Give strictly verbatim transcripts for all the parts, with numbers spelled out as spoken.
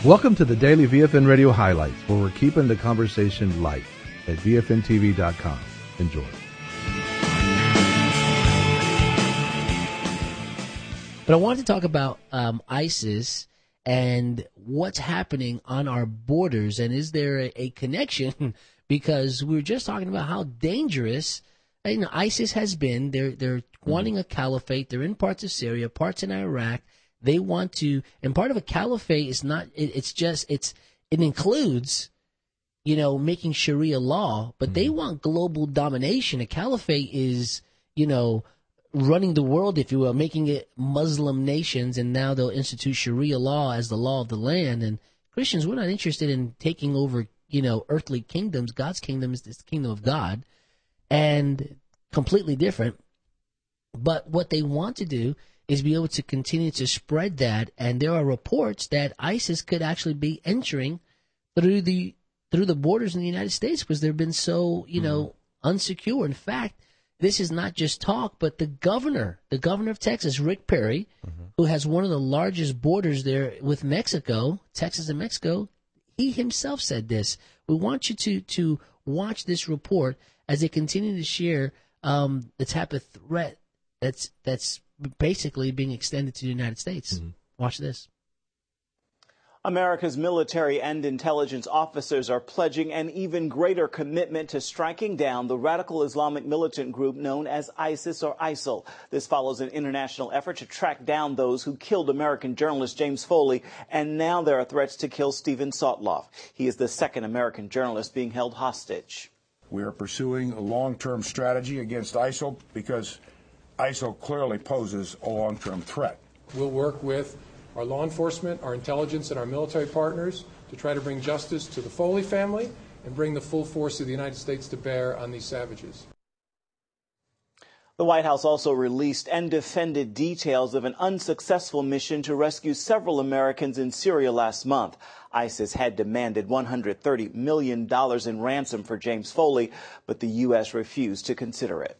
Welcome to the Daily V F N Radio Highlights, where we're keeping the conversation light at V F N T V dot com. Enjoy. But I wanted to talk about um, ISIS and what's happening on our borders, and is there a, a connection? Because we were just talking about how dangerous you know, ISIS has been. They're they're wanting a caliphate. They're in parts of Syria, parts in Iraq. They want to, and part of a caliphate is not. It, it's just it's it includes, you know, making Sharia law, but they want global domination. A caliphate is, you know, running the world, if you will, making it Muslim nations, and now they'll institute Sharia law as the law of the land. And Christians, we're not interested in taking over, you know, earthly kingdoms. God's kingdom is the kingdom of God, and completely different. But what they want to do is be able to continue to spread that. And there are reports that ISIS could actually be entering through the through the borders in the United States because they've been so, you know, mm-hmm. unsecure. In fact, this is not just talk, but the governor, the governor of Texas, Rick Perry, mm-hmm. who has one of the largest borders there with Mexico, Texas and Mexico, he himself said this. We want you to to watch this report as they continue to share um, the type of threat that's that's basically being extended to the United States. Mm-hmm. Watch this. America's military and intelligence officers are pledging an even greater commitment to striking down the radical Islamic militant group known as ISIS or ISIL. This follows an international effort to track down those who killed American journalist James Foley, and now there are threats to kill Steven Sotloff. He is the second American journalist being held hostage. We are pursuing a long-term strategy against ISIL because ISIL clearly poses a long-term threat. We'll work with our law enforcement, our intelligence, and our military partners to try to bring justice to the Foley family and bring the full force of the United States to bear on these savages. The White House also released and defended details of an unsuccessful mission to rescue several Americans in Syria last month. ISIS had demanded one hundred thirty million dollars in ransom for James Foley, but the U S refused to consider it.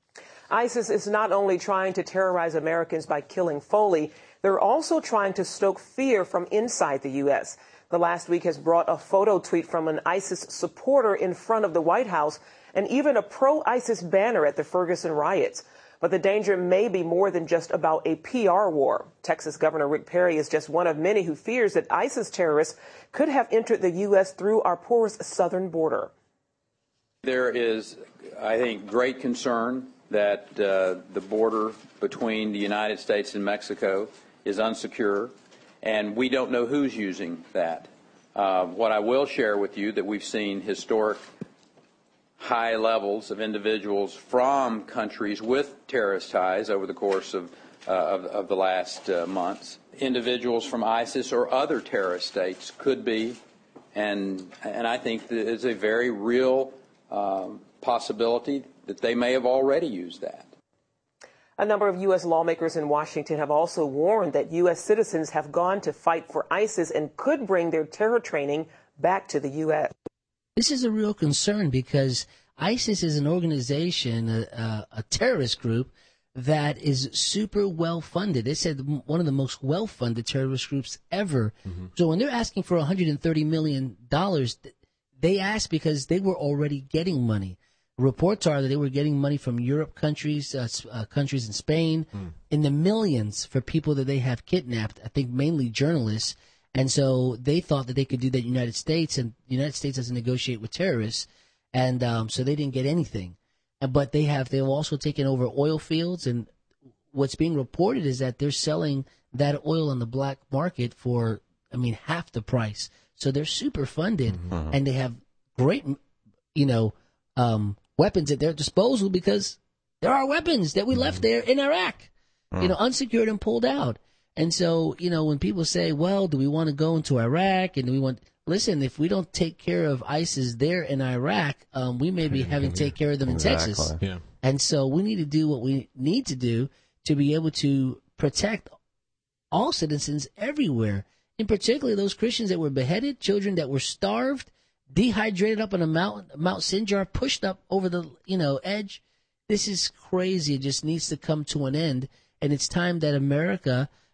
ISIS is not only trying to terrorize Americans by killing Foley, they're also trying to stoke fear from inside the U S. The last week has brought a photo tweet from an ISIS supporter in front of the White House and even a pro-ISIS banner at the Ferguson riots. But the danger may be more than just about a P R war. Texas Governor Rick Perry is just one of many who fears that ISIS terrorists could have entered the U S through our porous southern border. There is, I think, great concern that uh, the border between the United States and Mexico is unsecure, and we don't know who's using that. Uh, what I will share with you that we've seen historic high levels of individuals from countries with terrorist ties over the course of, uh, of, of the last uh, months. Individuals from ISIS or other terrorist states could be, and, and I think that it's a very real um, possibility that they may have already used that. A number of U S lawmakers in Washington have also warned that U S citizens have gone to fight for ISIS and could bring their terror training back to the U S. This is a real concern because ISIS is an organization, a, a, a terrorist group that is super well funded. They said one of the most well funded terrorist groups ever. Mm-hmm. So when they're asking for one hundred thirty million dollars, they asked because they were already getting money. Reports are that they were getting money from Europe countries, uh, uh, countries in Spain, mm. in the millions for people that they have kidnapped, I think mainly journalists. And so they thought that they could do that in the United States, and the United States doesn't negotiate with terrorists. And um, so they didn't get anything. And, but they have, they've also taken over oil fields, and what's being reported is that they're selling that oil on the black market for, I mean, half the price. So they're super funded, mm-hmm. and they have great, you know, um, weapons at their disposal because there are weapons that we left there in Iraq, you know, unsecured and pulled out. And so, you know, when people say, well, do we want to go into Iraq and do we want, listen, if we don't take care of ISIS there in Iraq, um, we may be having to take care of them in exactly. Texas. Yeah. And so we need to do what we need to do to be able to protect all citizens everywhere, in particular those Christians that were beheaded, children that were starved, dehydrated up on a Mount, Mount Sinjar, pushed up over the, you know, edge. This is crazy. It just needs to come to an end. And it's time that America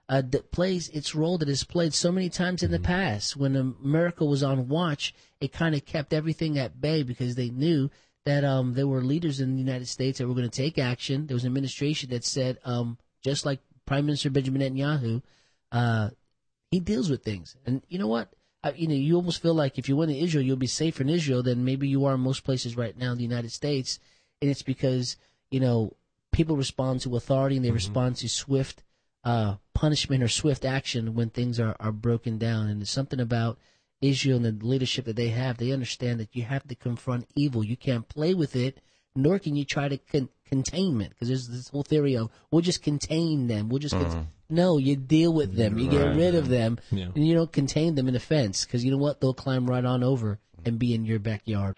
uh, that plays its role that it's played so many times in the past. When America was on watch, it kind of kept everything at bay because they knew that um, there were leaders in the United States that were going to take action. There was an administration that said, um, just like Prime Minister Benjamin Netanyahu, uh, he deals with things. And you know what? I, you know, you almost feel like if you went to Israel, you'll be safer in Israel than maybe you are in most places right now in the United States. And it's because, you know, people respond to authority and they mm-hmm. respond to swift uh, punishment or swift action when things are, are broken down. And there's something about Israel and the leadership that they have. They understand that you have to confront evil. You can't play with it, nor can you try to con- containment, because there's this whole theory of we'll just contain them. We'll just uh-huh. con- no, you deal with them. You get right. rid of them, yeah. and you don't contain them in a fence, because you know what? They'll climb right on over and be in your backyard.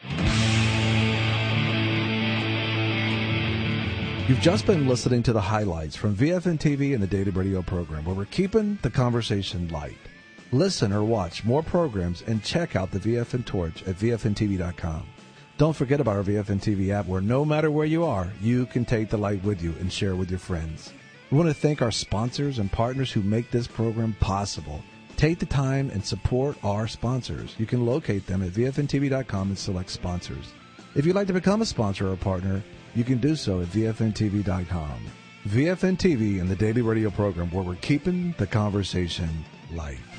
You've just been listening to the highlights from V F N T V and the Daily Radio program, where we're keeping the conversation light. Listen or watch more programs and check out the V F N Torch at V F N T V dot com. Don't forget about our V F N T V app, where no matter where you are, you can take the light with you and share with your friends. We want to thank our sponsors and partners who make this program possible. Take the time and support our sponsors. You can locate them at V F N T V dot com and select sponsors. If you'd like to become a sponsor or a partner, you can do so at V F N T V dot com. V F N T V and the Daily Radio program, where we're keeping the conversation light.